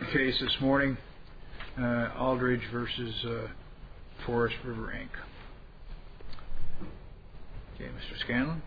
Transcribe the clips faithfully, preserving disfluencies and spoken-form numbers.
case this morning, uh, Aldridge versus uh, Forest River, Incorporated. Okay, Mister Scanlon.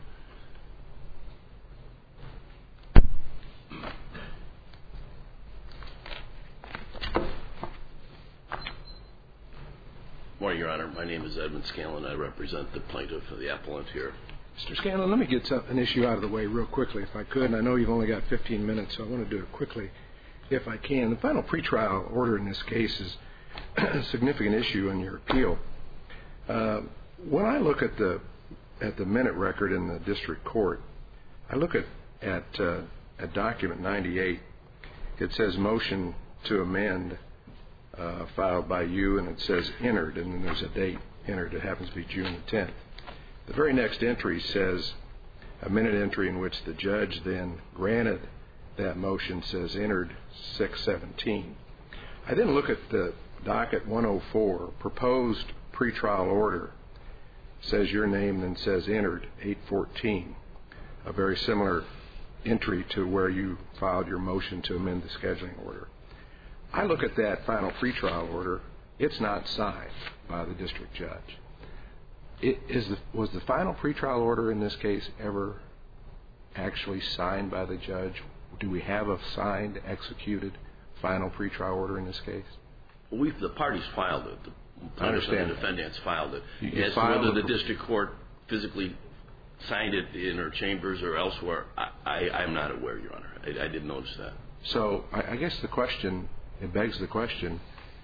Morning, Your Honor. My name is Edmund Scanlon. I represent the plaintiff, the appellant here. Mister Scanlon, let me get some, an issue out of the way real quickly, if I could. And I know you've only got fifteen minutes, so I want to do it quickly, if I can. The final pretrial order in this case is a significant issue in your appeal. Uh, when I look at the at the minute record in the district court, I look at at, uh, at document ninety-eight. It says motion to amend uh, filed by you, and it says entered, and then there's a date entered. It happens to be June the tenth. The very next entry says a minute entry in which the judge then granted that motion says entered six seventeen. I then look at the docket one oh four, proposed pretrial order, says your name, then says entered eight fourteen, a very similar entry to where you filed your motion to amend the scheduling order. I look at that final pretrial order. It's not signed by the district judge. It is the, was the final pretrial order in this case ever actually signed by the judge? Do we have a signed, executed final pretrial order in this case? Well, we've, the parties filed it. The I understand. The defendants filed it. You, you As to whether the district court physically signed it in her chambers or elsewhere, I, I, I'm not aware, Your Honor. I, I didn't notice that. So I, I guess the question, it begs the question,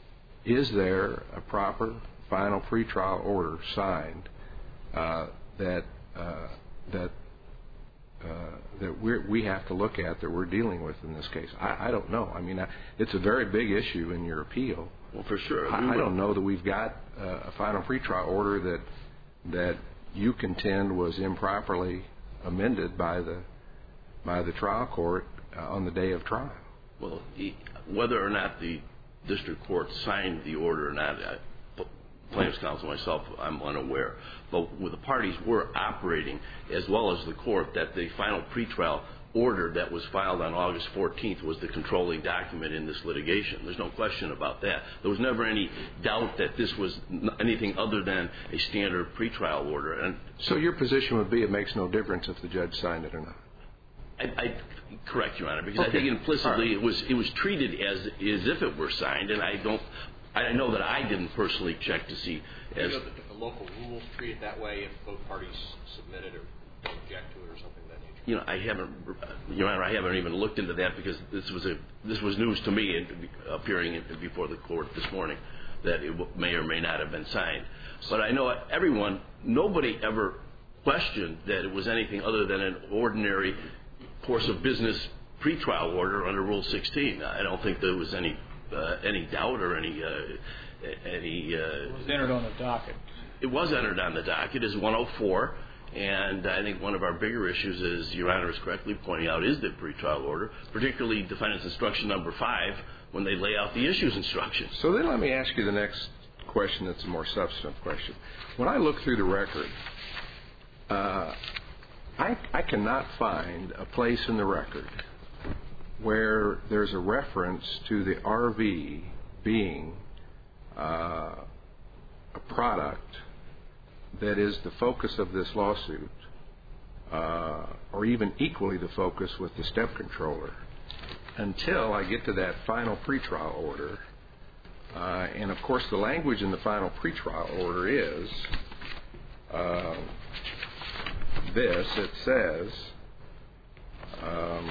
is there a proper final pretrial order signed uh, that uh, that uh, that we we have to look at, that we're dealing with in this case? I, I don't know. I mean, I, it's a very big issue in your appeal. Well, for sure. I, I don't know that we've got uh, a final pretrial order that that you contend was improperly amended by the by the trial court uh, on the day of trial. Well, he, whether or not the district court signed the order or not, I, plaintiff's counsel myself, I'm unaware. But the parties were operating, as well as the court, that the final pretrial order that was filed on August fourteenth was the controlling document in this litigation. There's no question about that. There was never any doubt that this was anything other than a standard pretrial order. And so your position would be it makes no difference if the judge signed it or not? I, I correct, Your Honor, because okay. I think implicitly right. it was it was treated as as if it were signed, and I don't. I know that I didn't personally check to see. Do as you know that the local rules treat it that way if both parties submit it or don't object to it or something of that nature? You know, I haven't, Your Honor, I haven't even looked into that because this was a this was news to me and appearing before the court this morning that it may or may not have been signed. But I know everyone, nobody ever questioned that it was anything other than an ordinary course of business pretrial order under Rule sixteen. I don't think there was any uh, any doubt or any uh, any. Uh, it was entered on the docket. It was entered on the docket as one oh four. And I think one of our bigger issues, as Your Honor is correctly pointing out, is the pretrial order, particularly defendant's instruction number five, when they lay out the issues instructions. So then let me ask you the next question that's a more substantive question. When I look through the record, uh, I, I cannot find a place in the record where there's a reference to the R V being uh, a product that is the focus of this lawsuit, uh, or even equally the focus with the step controller, until I get to that final pretrial order. Uh, and of course, the language in the final pretrial order is uh, this. It says, um,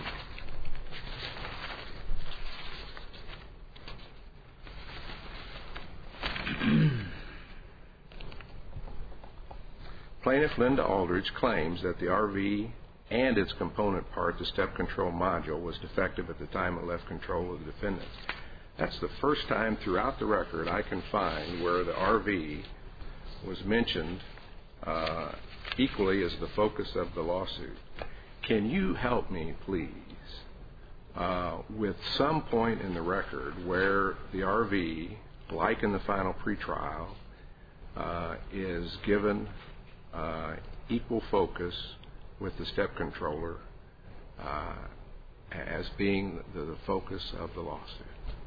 Plaintiff Linda Aldridge claims that the R V and its component part, the step control module, was defective at the time it left control of the defendant. That's the first time throughout the record I can find where the R V was mentioned uh, equally as the focus of the lawsuit. Can you help me, please, uh, with some point in the record where the R V, like in the final pretrial, uh, is given Uh, equal focus with the step controller uh, as being the, the focus of the lawsuit?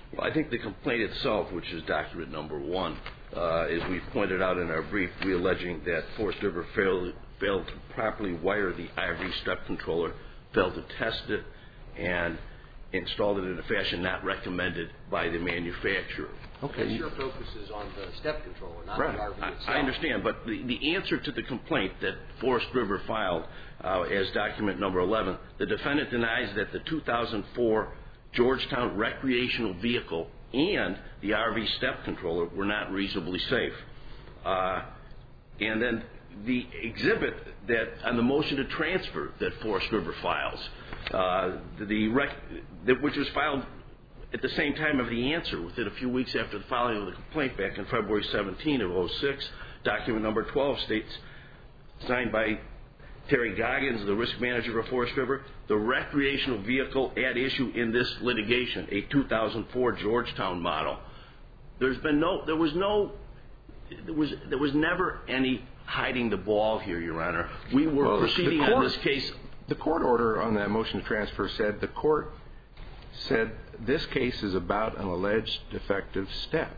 Well, I think the complaint itself, which is document number one, uh, as we pointed out in our brief, we alleging that Forest River failed, failed to properly wire the I R V step controller, failed to test it, and installed it in a fashion not recommended by the manufacturer. Okay. Your focus is on the step controller, not right. the R V itself. I, I understand, but the, the answer to the complaint that Forest River filed uh, as document number eleven, the defendant denies that the two thousand four Georgetown recreational vehicle and the R V step controller were not reasonably safe. Uh, and then the exhibit that on the motion to transfer that Forest River files, uh, the rec, that, which was filed at the same time of the answer, within a few weeks after the filing of the complaint back in February seventeenth of oh six, document number twelve states, signed by Terry Goggins, the risk manager of Forest River, the recreational vehicle at issue in this litigation, a two thousand four Georgetown model. There's been no, there was no, there was, there was never any hiding the ball here, Your Honor. We were well, proceeding court, on this case. The court order on that motion to transfer said the court said this case is about an alleged defective step.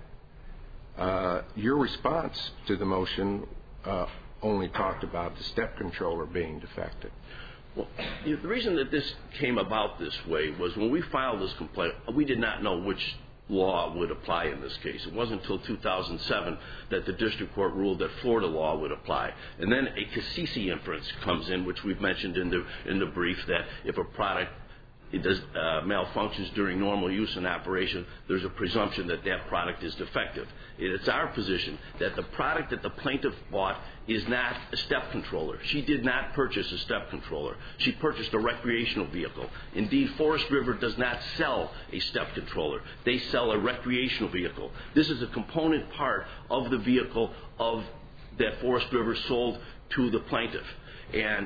Uh, your response to the motion uh, only talked about the step controller being defective. Well, the reason that this came about this way was when we filed this complaint, we did not know which law would apply in this case. It wasn't until two thousand seven that the district court ruled that Florida law would apply. And then a Cassisi inference comes in, which we've mentioned in the in the brief, that if a product it does uh, malfunctions during normal use and operation, there's a presumption that that product is defective. It's our position that the product that the plaintiff bought is not a step controller. She did not purchase a step controller. She purchased a recreational vehicle. Indeed, Forest River does not sell a step controller. They sell a recreational vehicle. This is a component part of the vehicle of that Forest River sold to the plaintiff. And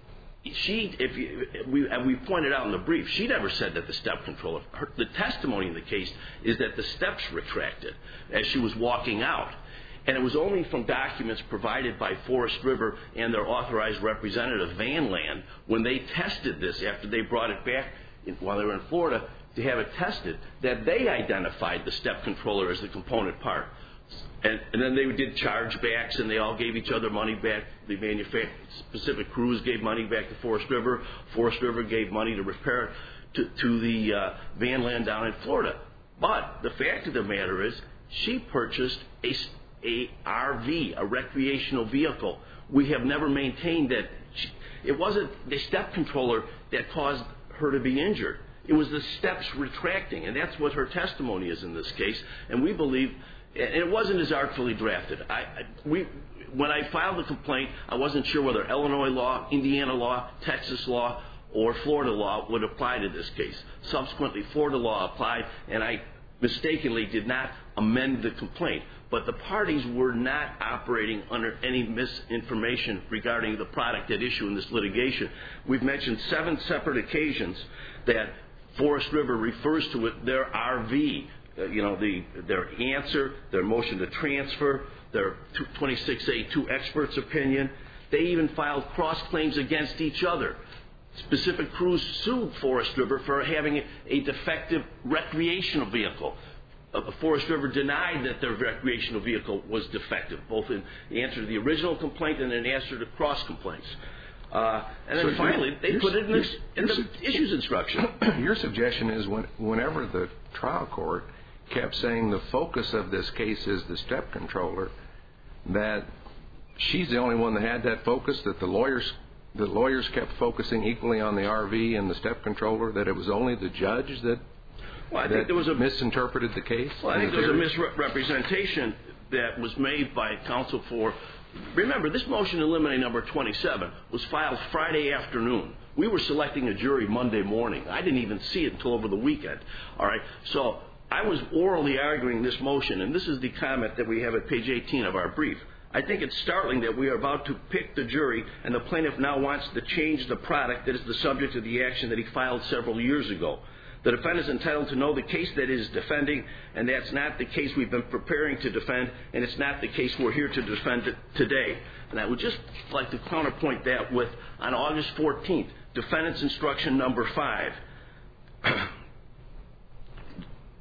She, if you, we, and we pointed out in the brief, she never said that the step controller, her, the testimony in the case is that the steps retracted as she was walking out. And it was only from documents provided by Forest River and their authorized representative, Van Land, when they tested this after they brought it back in, while they were in Florida to have it tested, that they identified the step controller as the component part. And, and then they did chargebacks, and they all gave each other money back. The manufacturer, Pacific Cruise gave money back to Forest River. Forest River gave money to repair it to, to the uh, Van Land down in Florida. But the fact of the matter is, she purchased a, a R V, a recreational vehicle. We have never maintained that she, it wasn't the step controller that caused her to be injured. It was the steps retracting, and that's what her testimony is in this case. And we believe. And it wasn't as artfully drafted. I, I, we, when I filed the complaint, I wasn't sure whether Illinois law, Indiana law, Texas law, or Florida law would apply to this case. Subsequently, Florida law applied, and I mistakenly did not amend the complaint. But the parties were not operating under any misinformation regarding the product at issue in this litigation. We've mentioned seven separate occasions that Forest River refers to it, their R V. Uh, you know, the, their answer, their motion to transfer, their twenty-six A two experts' opinion. They even filed cross-claims against each other. Pacific Cruise sued Forest River for having a, a defective recreational vehicle. Uh, Forest River denied that their recreational vehicle was defective, both in the answer to the original complaint and in answer to cross-complaints. Uh, and then so finally, they put it in, this, in the issues instruction. Your suggestion is when, whenever the trial court kept saying the focus of this case is the step controller, that she's the only one that had that focus, that the lawyers the lawyers kept focusing equally on the R V and the step controller, that it was only the judge that, well, I that think there was a, misinterpreted the case? Well, I think there was a misrepresentation that was made by counsel for... Remember, this motion to eliminate number twenty-seven was filed Friday afternoon. We were selecting a jury Monday morning. I didn't even see it until over the weekend. All right, so I was orally arguing this motion, and this is the comment that we have at page eighteen of our brief. I think it's startling that we are about to pick the jury, and the plaintiff now wants to change the product that is the subject of the action that he filed several years ago. The defendant is entitled to know the case that it is defending, and that's not the case we've been preparing to defend, and it's not the case we're here to defend today. And I would just like to counterpoint that with, on August fourteenth, defendant's instruction number five.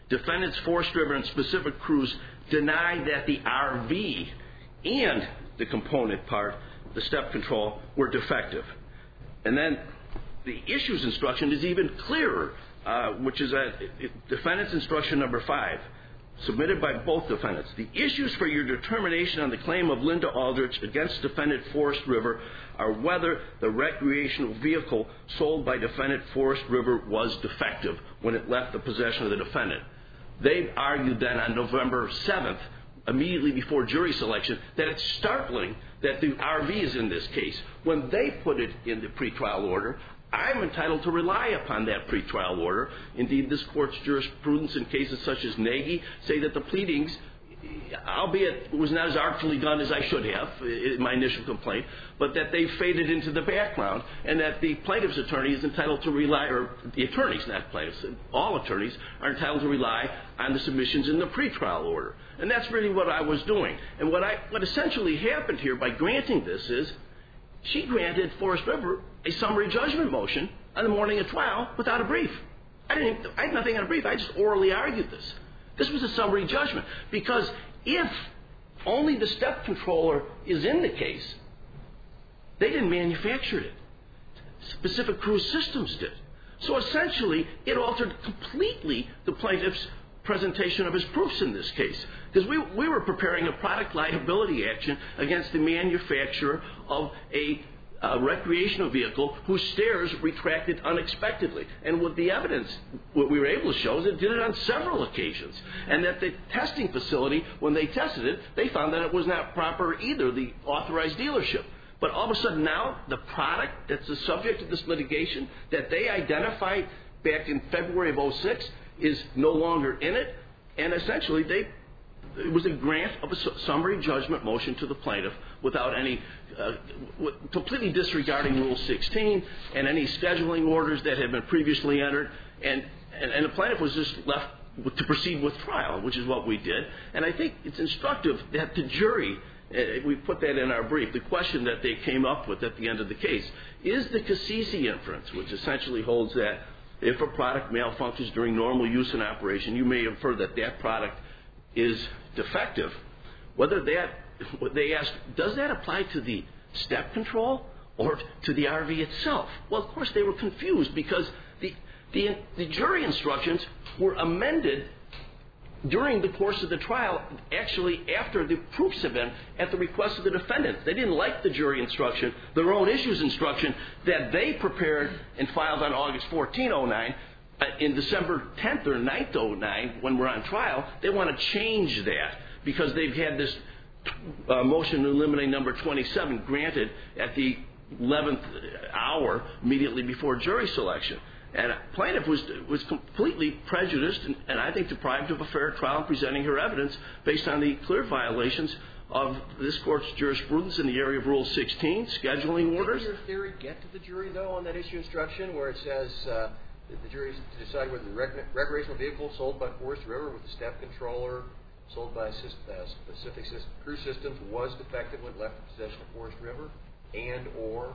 defendants Forest River and Pacific Cruise denied that the R V and the component part, the step control, were defective. And then the issues instruction is even clearer, uh, which is a defendant's instruction number five, submitted by both defendants. The issues for your determination on the claim of Linda Aldrich against defendant Forest River are whether the recreational vehicle sold by defendant Forest River was defective when it left the possession of the defendant. They argued then on November seventh, immediately before jury selection, that it's startling that the R V is in this case. When they put it in the pretrial order, I'm entitled to rely upon that pretrial order. Indeed, this court's jurisprudence in cases such as Nagy say that the pleadings, albeit it was not as artfully done as I should have in my initial complaint, but that they faded into the background, and that the plaintiff's attorney is entitled to rely, or the attorneys, not plaintiffs, all attorneys are entitled to rely on the submissions in the pretrial order. And that's really what I was doing. And what I, what essentially happened here by granting this is she granted Forest River a summary judgment motion on the morning of trial without a brief. I didn't. I had nothing on a brief. I just orally argued this. This was a summary judgment because if only the step controller is in the case, they didn't manufacture it. Pacific Cruise Systems did. So essentially, it altered completely the plaintiff's presentation of his proofs in this case. Because we, we were preparing a product liability action against the manufacturer of a uh, recreational vehicle whose stairs retracted unexpectedly. And with the evidence, what we were able to show is it did it on several occasions. And that the testing facility, when they tested it, they found that it was not proper either, the authorized dealership. But all of a sudden now, the product that's the subject of this litigation that they identified back in February of oh six is no longer in it. And essentially, they it was a grant of a summary judgment motion to the plaintiff without any, uh, completely disregarding Rule sixteen and any scheduling orders that had been previously entered. And, and, and the plaintiff was just left to proceed with trial, which is what we did. And I think it's instructive that the jury, uh, we put that in our brief, the question that they came up with at the end of the case, is the Cassisi inference, which essentially holds that if a product malfunctions during normal use and operation, you may infer that that product is defective. Whether that, they asked, does that apply to the step control or to the R V itself? Well, of course, they were confused because the, the, the jury instructions were amended during the course of the trial, actually after the proofs have been at the request of the defendants. They didn't like the jury instruction, their own issues instruction that they prepared and filed on August fourteenth, oh nine. Uh, in December tenth or ninth, oh nine, when we're on trial, they want to change that because they've had this uh, motion to eliminate number twenty-seven granted at the eleventh hour immediately before jury selection. And plaintiff was was completely prejudiced and, and I think deprived of a fair trial in presenting her evidence based on the clear violations of this court's jurisprudence in the area of Rule sixteen, scheduling orders. Did your theory get to the jury, though, on that issue instruction where it says uh, that the jury is to decide whether the rec- recreational vehicle sold by Forest River with the step controller sold by uh, Pacific Cruise Systems was defective when it left the possession of Forest River and or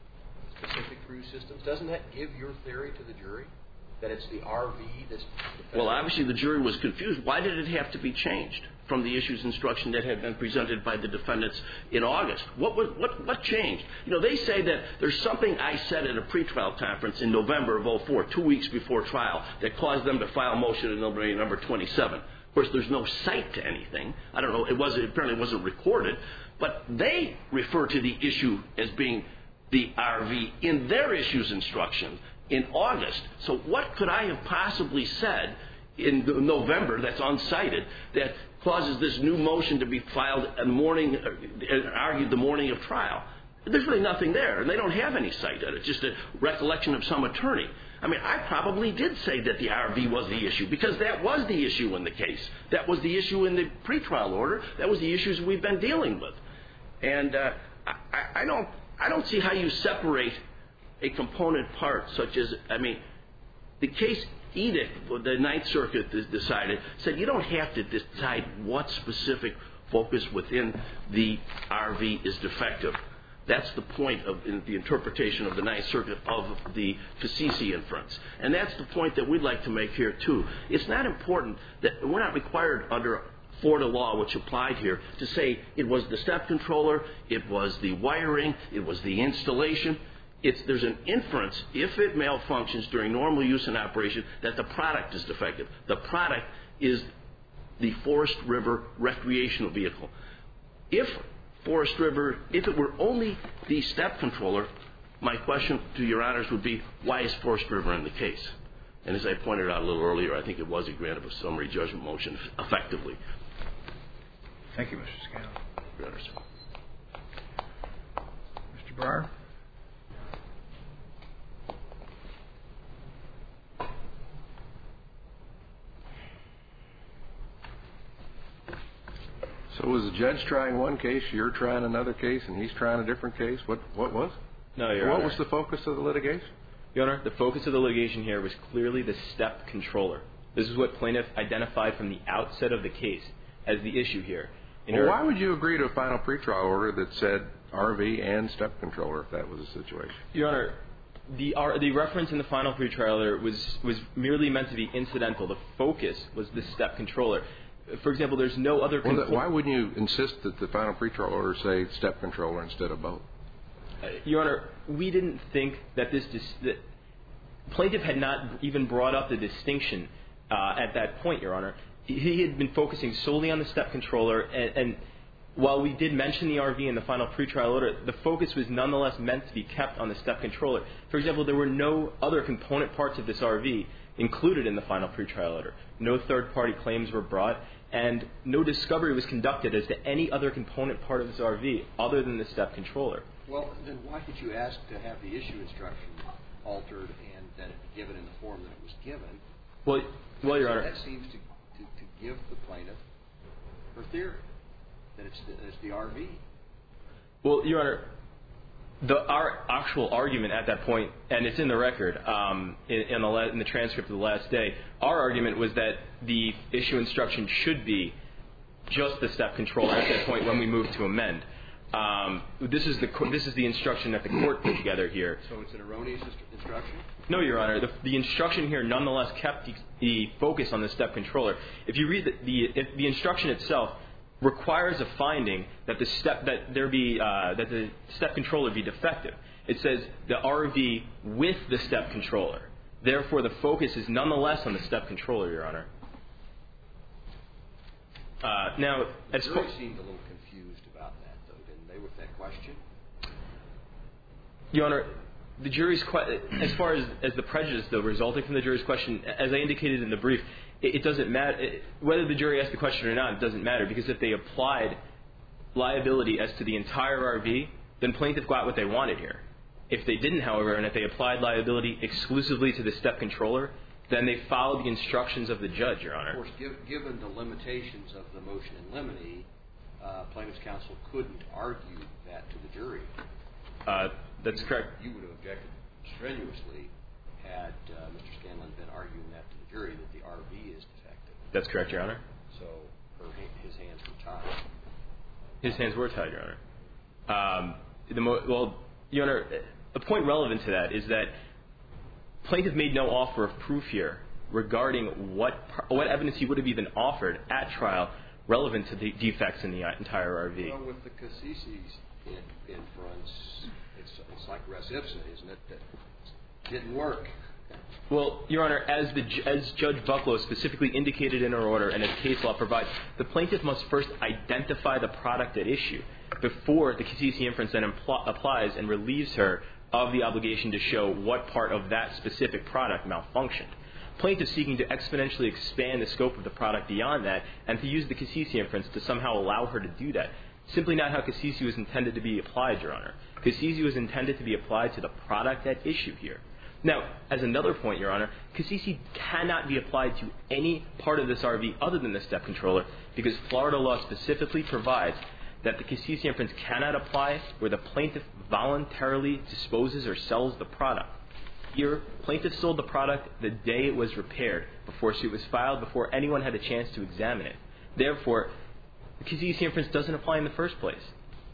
Pacific Cruise Systems? Doesn't that give your theory to the jury that it's the R V that's defective? Well, obviously the jury was confused. Why did it have to be changed from the issues instruction that had been presented by the defendants in August? What was, what what changed? You know, they say that there's something I said at a pretrial conference in November of oh four, two weeks before trial, that caused them to file motion in number number twenty-seven. Of course, there's no cite to anything. I don't know. It wasn't apparently wasn't recorded, but they refer to the issue as being the R V in their issues instruction in August. So what could I have possibly said in November that's uncited that causes this new motion to be filed in the morning, uh, argued the morning of trial? There's really nothing there, and they don't have any cite at it. It's just a recollection of some attorney. I mean, I probably did say that the R V was the issue because that was the issue in the case. That was the issue in the pretrial order. That was the issues we've been dealing with. And uh, I, I don't I don't see how you separate a component part such as, I mean, the case edict, the Ninth Circuit decided, said you don't have to decide what specific focus within the R V is defective. That's the point of in the interpretation of the Ninth Circuit of the Cassisi inference. And that's the point that we'd like to make here, too. It's not important that we're not required under Florida law, which applied here, to say it was the step controller, it was the wiring, it was the installation. It's, there's an inference, if it malfunctions during normal use and operation, that the product is defective. The product is the Forest River recreational vehicle. If Forest River, if it were only the step controller, my question to Your Honors would be, why is Forest River in the case? And as I pointed out a little earlier, I think it was a grant of a summary judgment motion effectively. Thank you, Mister Scanlon. Your Honors. Mister Breyer? So was the judge trying one case, you're trying another case, and he's trying a different case? What what was? No, Your What Honor. was the focus of the litigation? Your Honor, the focus of the litigation here was clearly the step controller. This is what plaintiff identified from the outset of the case as the issue here. In Well, her- why would you agree to a final pretrial order that said R V and step controller if that was the situation? Your Honor, the R, the reference in the final pretrial order was was merely meant to be incidental. The focus was the step controller. For example, there's no other. Well, conclu- why wouldn't you insist that the final pretrial order say step controller instead of both? Uh, Your Honor, we didn't think that this dis- that plaintiff had not even brought up the distinction uh, at that point, Your Honor. He had been focusing solely on the step controller, and, and while we did mention the R V in the final pretrial order, the focus was nonetheless meant to be kept on the step controller. For example, there were no other component parts of this R V included in the final pretrial order. No third-party claims were brought, and no discovery was conducted as to any other component part of this R V other than the step controller. Well, then why did you ask to have the issue instruction altered and that it be given in the form that it was given? Well, well, Your So Honor. that seems to, to, to give the plaintiff her theory that it's the, it's the R V. Well, Your Honor, the, our actual argument at that point, and it's in the record, um, in, in, the la- in the transcript of the last day, our argument was that the issue instruction should be just the step controller at that point when we moved to amend. Um, this is the co- this is the instruction that the court put together here. So it's an erroneous instru- instruction? No, Your Honor. The, the instruction here nonetheless kept the, the focus on the step controller. If you read the the, if the instruction itself requires a finding that the step that there be uh, that the step controller be defective. It says the R V with the step controller. Therefore, the focus is nonetheless on the step controller, Your Honor. Uh, now, The as jury far, seemed a little confused about that, though, didn't they, with that question? Your Honor, the jury's que- as far as, as the prejudice, though, resulting from the jury's question, as I indicated in the brief, it, it doesn't matter it, whether the jury asked the question or not. It doesn't matter because if they applied liability as to the entire R V, then plaintiff got what they wanted here. If they didn't, however, and if they applied liability exclusively to the step controller, then they followed the instructions of the judge, Your Honor. Of course, give, given the limitations of the motion in limine, uh, plaintiff's counsel couldn't argue that to the jury. Uh, that's correct. You would have objected strenuously had uh, Mister Scanlon been arguing that to the jury that the R V is defective. That's correct, Your Honor. So her, his hands were tied. His hands were tied, Your Honor. Um, the mo- well, Your Honor, a point relevant to that is that plaintiff made no offer of proof here regarding what what evidence he would have even offered at trial relevant to the defects in the entire R V. Well, with the Cassisi's in, inference, it's, it's like res ipsa, isn't it? That didn't work. Well, Your Honor, as the as Judge Bucklow specifically indicated in her order and as case law provides, the plaintiff must first identify the product at issue before the Cassisi inference then impl- applies and relieves her of the obligation to show what part of that specific product malfunctioned. Plaintiff seeking to exponentially expand the scope of the product beyond that and to use the Cassisi inference to somehow allow her to do that. Simply not how Cassisi was intended to be applied, Your Honor. Cassisi was intended to be applied to the product at issue here. Now, as another point, Your Honor, Cassisi cannot be applied to any part of this R V other than the step controller because Florida law specifically provides that the Cassisi inference cannot apply where the plaintiff voluntarily disposes or sells the product. Here, plaintiff sold the product the day it was repaired, before suit was filed, before anyone had a chance to examine it. Therefore, the Cassisi inference doesn't apply in the first place.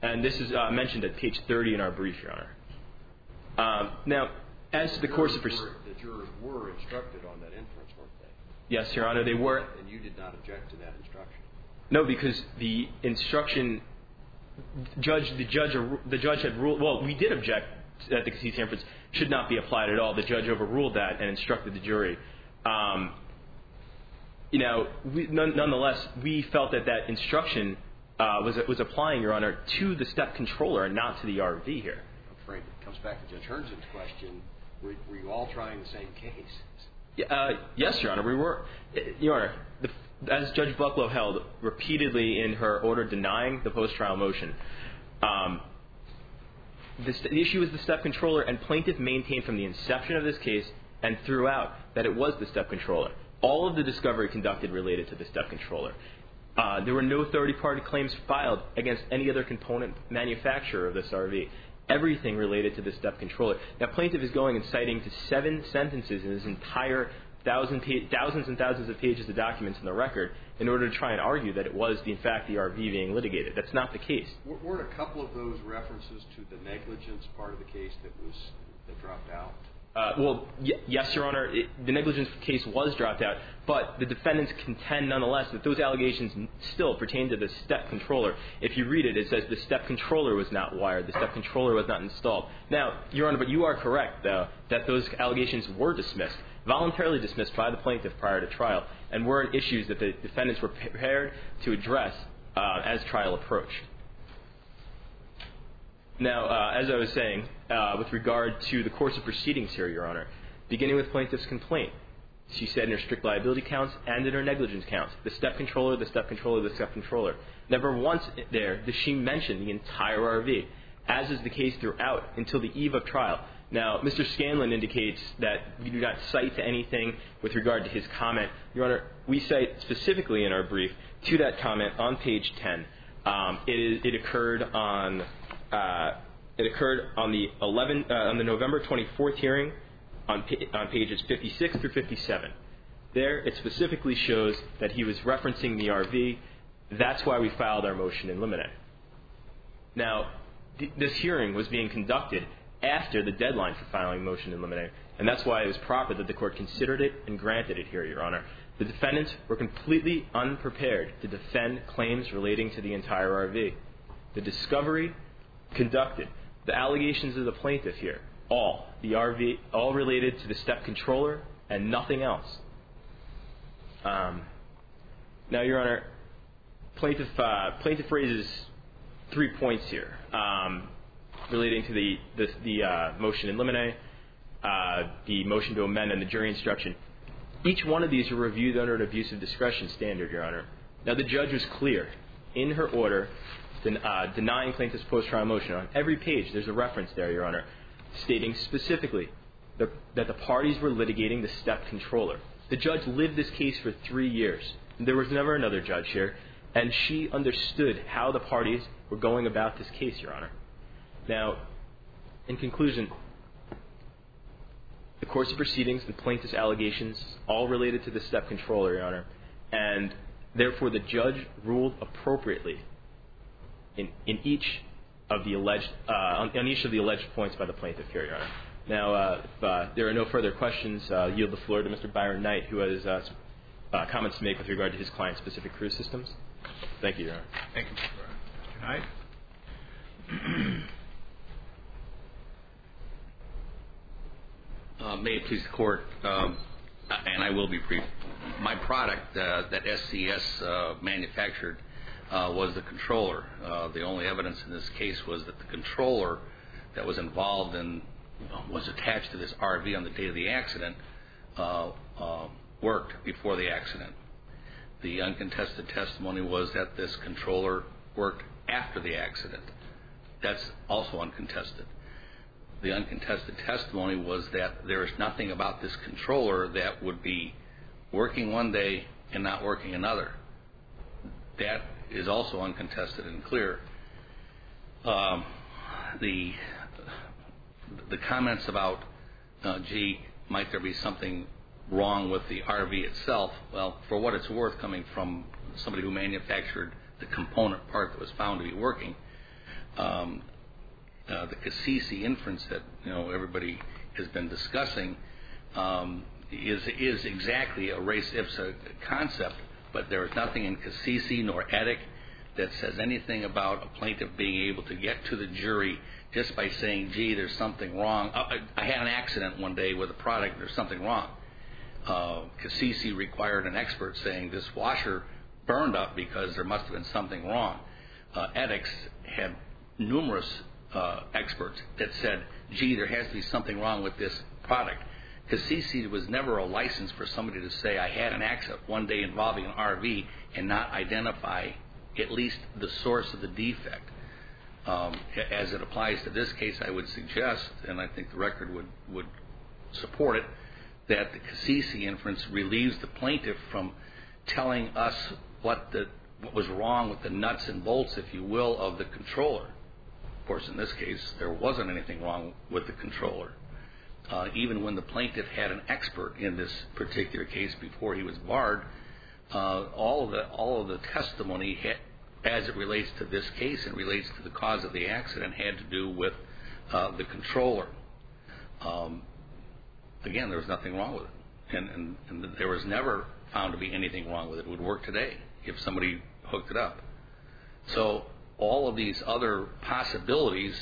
And this is uh, mentioned at page thirty in our brief, Your Honor. Um, now, as to the course of proceedings... The jurors were instructed on that inference, weren't they? Yes, Your Honor, they were. And you did not object to that instruction? No, because the instruction... Judge, the judge, the judge had ruled... Well, we did object that the Casisi inference should not be applied at all. The judge overruled that and instructed the jury. Um, you know, we, none, nonetheless, we felt that that instruction uh, was was applying, Your Honor, to the step controller and not to the R V here. I'm afraid it comes back to Judge Herndon's question. Were, were you all trying the same case? Yeah, uh, yes, Your Honor, we were. Your Honor, the, as Judge Bucklow held repeatedly in her order denying the post-trial motion, um, the, the issue is the step controller, and plaintiff maintained from the inception of this case and throughout that it was the step controller. All of the discovery conducted related to the step controller. Uh, there were no third-party claims filed against any other component manufacturer of this R V. Everything related to the step controller. Now, plaintiff is going and citing to seven sentences in his entire thousand pa- thousands and thousands of pages of documents in the record in order to try and argue that it was, in fact, the R V being litigated. That's not the case. Weren't a couple of those references to the negligence part of the case that was that dropped out? Uh, well, y- yes, Your Honor, it, the negligence case was dropped out, but the defendants contend nonetheless that those allegations still pertain to the step controller. If you read it, it says the step controller was not wired, the step controller was not installed. Now, Your Honor, but you are correct, though, that those allegations were dismissed, voluntarily dismissed by the plaintiff prior to trial, and were issues that the defendants were prepared to address uh, as trial approached. Now, uh, as I was saying, uh, with regard to the course of proceedings here, Your Honor, beginning with plaintiff's complaint, she said in her strict liability counts and in her negligence counts, the step controller, the step controller, the step controller. Never once there did she mention the entire R V, as is the case throughout until the eve of trial. Now, Mister Scanlon indicates that we do not cite to anything with regard to his comment. Your Honor, we cite specifically in our brief to that comment on page ten. Um, it, is, it occurred on... Uh, it occurred on the eleven uh, on the November twenty-fourth hearing on pa- on pages fifty-six through fifty-seven. There, it specifically shows that he was referencing the R V. That's why we filed our motion in limine. Now, th- this hearing was being conducted after the deadline for filing motion in limine, and that's why it was proper that the court considered it and granted it here, Your Honor. The defendants were completely unprepared to defend claims relating to the entire R V. The discovery conducted, the allegations of the plaintiff here, all, the R V, all related to the step controller and nothing else. Um, now, Your Honor, plaintiff, uh, plaintiff raises three points here um, relating to the, the, the uh, motion in limine, uh, the motion to amend, and the jury instruction. Each one of these are reviewed under an abuse of discretion standard, Your Honor. Now, the judge was clear in her order Den, uh, denying plaintiff's post-trial motion. On every page, there's a reference there, Your Honor, stating specifically the, that the parties were litigating the step controller. The judge lived this case for three years. There was never another judge here, and she understood how the parties were going about this case, Your Honor. Now, in conclusion, the course of proceedings, the plaintiff's allegations, all related to the step controller, Your Honor, and therefore the judge ruled appropriately In, in each of the alleged uh, on, on each of the alleged points by the plaintiff here, Your Honor. Now, uh, if uh, there are no further questions, uh, I'll yield the floor to Mister Byron Knight, who has uh, uh, comments to make with regard to his client-specific cruise systems. Thank you, Your Honor. Thank you, Mister Knight. Uh, may it please the court, um, and I will be brief. My product uh, that S C S uh, manufactured Uh, was the controller. Uh, the only evidence in this case was that the controller that was involved in, was attached to this R V on the day of the accident, uh, uh, worked before the accident. The uncontested testimony was that this controller worked after the accident. That's also uncontested. The uncontested testimony was that there is nothing about this controller that would be working one day and not working another. That is also uncontested and clear. Um, the the comments about, uh, gee, might there be something wrong with the R V itself? Well, for what it's worth, coming from somebody who manufactured the component part that was found to be working, um, uh, the Cassisi inference that you know everybody has been discussing um, is is exactly a res ipsa concept, but there is nothing in Cassisi nor Ethic that says anything about a plaintiff being able to get to the jury just by saying, gee, there's something wrong. I, I had an accident one day with a product, there's something wrong. Uh, Cassisi required an expert saying this washer burned up because there must have been something wrong. Uh, Ethics had numerous uh, experts that said, gee, there has to be something wrong with this product. Cassisi was never a license for somebody to say, I had an accident one day involving an R V and not identify at least the source of the defect. Um, as it applies to this case, I would suggest, and I think the record would, would support it, that the Cassisi inference relieves the plaintiff from telling us what, the, what was wrong with the nuts and bolts, if you will, of the controller. Of course, in this case, there wasn't anything wrong with the controller. Uh, even when the plaintiff had an expert in this particular case before he was barred, uh, all of the all of the testimony had, as it relates to this case and relates to the cause of the accident, had to do with uh, the controller. Um, again, there was nothing wrong with it, and, and, and there was never found to be anything wrong with it. It would work today if somebody hooked it up. So all of these other possibilities,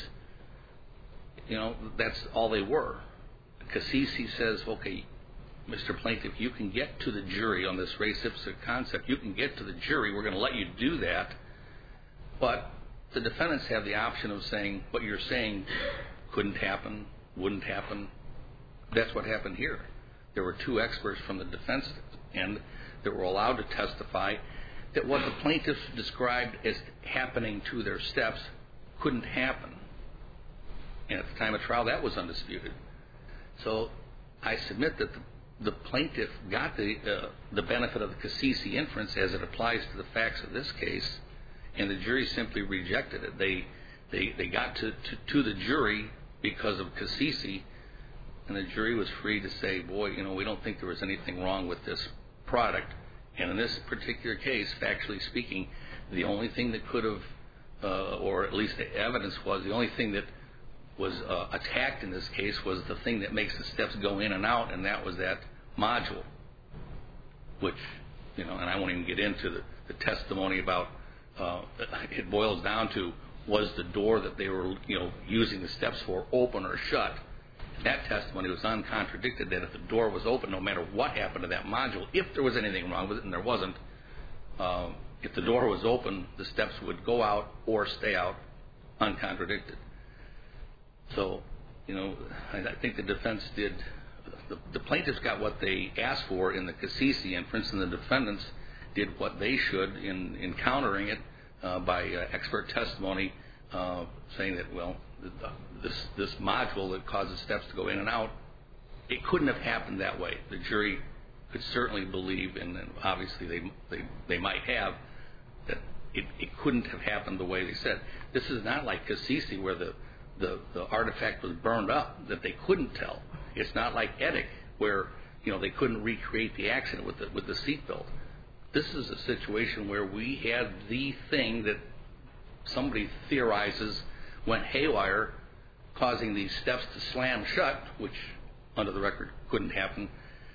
you know, that's all they were. Cassisi says, okay, Mister Plaintiff, you can get to the jury on this res ipsa concept. You can get to the jury. We're going to let you do that. But the defendants have the option of saying what you're saying couldn't happen, wouldn't happen. That's what happened here. There were two experts from the defense end that were allowed to testify that what the plaintiffs described as happening to their steps couldn't happen. And at the time of trial, that was undisputed. So I submit that the, the plaintiff got the uh, the benefit of the Cassisi inference as it applies to the facts of this case, and the jury simply rejected it. They they, they got to, to, to the jury because of Cassisi, and the jury was free to say, boy, you know, we don't think there was anything wrong with this product. And in this particular case, factually speaking, the only thing that could have, uh, or at least the evidence was, the only thing that was uh, attacked in this case was the thing that makes the steps go in and out, and that was that module, which, you know, and I won't even get into the, the testimony about, uh, it boils down to, was the door that they were, you know, using the steps for open or shut? That testimony was uncontradicted, that if the door was open, no matter what happened to that module, if there was anything wrong with it, and there wasn't, uh, if the door was open, the steps would go out or stay out, uncontradicted. So, you know, I, I think the defense did, the, the plaintiffs got what they asked for in the Cassisi inference, and the defendants did what they should in, in countering it uh, by uh, expert testimony, uh, saying that, well, this this module that causes steps to go in and out, it couldn't have happened that way. The jury could certainly believe, and obviously they they, they might have, that it, it couldn't have happened the way they said. This is not like Cassisi where the, the, the artifact was burned up that they couldn't tell. It's not like Ethic where, you know, they couldn't recreate the accident with the, with the seatbelt. This is a situation where we had the thing that somebody theorizes went haywire, causing these steps to slam shut, which under the record couldn't happen,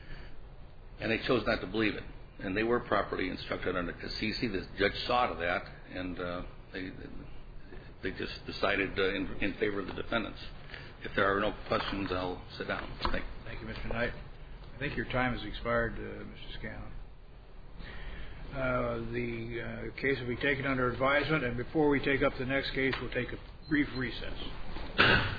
and they chose not to believe it. And they were properly instructed under Cassisi. The judge saw to that, and uh, they they just decided uh, in, in favor of the defendants. If there are no questions, I'll sit down. Thank you. Thank you, Mister Knight. I think your time has expired, uh, Mister Scanlon. Uh, the uh, case will be taken under advisement, and before we take up the next case, we'll take a brief recess.